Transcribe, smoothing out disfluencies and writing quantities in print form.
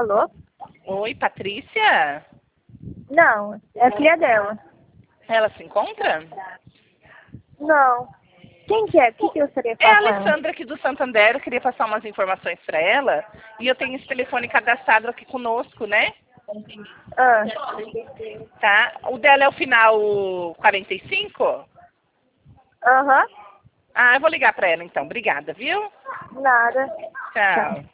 Alô? Oi, Patrícia? Não, é a filha dela. Ela se encontra? Não. Quem que é? O que eu gostaria de É a falar com ela? Alessandra aqui do Santander, eu queria passar umas informações para ela. E eu tenho esse telefone cadastrado aqui conosco, né? Ah, Tá? O dela é o final 45? aham. Ah, eu vou ligar para ela então. Obrigada, viu? Nada. Tchau.